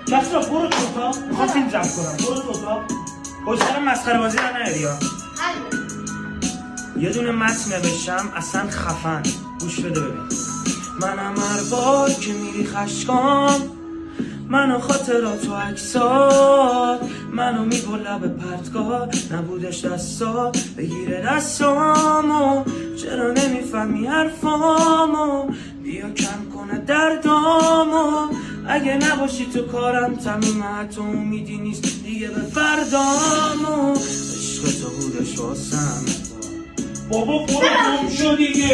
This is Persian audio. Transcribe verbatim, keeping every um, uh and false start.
کسرا برو تو اتاق، میخوام فیلم ضبط کنم. برو تو اتاق. پشت سر مسخره بازی در نیاری ها. یه دونه متن نوشتم اصلا خفن، گوش بده ببین. منم هر بار که میری خشکام، منو خاطرات و عکسات، منو میگو لب پرتگاه، نبودش دستا بگیره دستامو، چرا نمیفهمی حرفامو، بیا کم کنه دردامو، اگه نباشی تو کارم تمومه، حتی امیدی نیست دیگه به فردامو، عشق تو بودش واسم. بابا برو گم شو دیگه.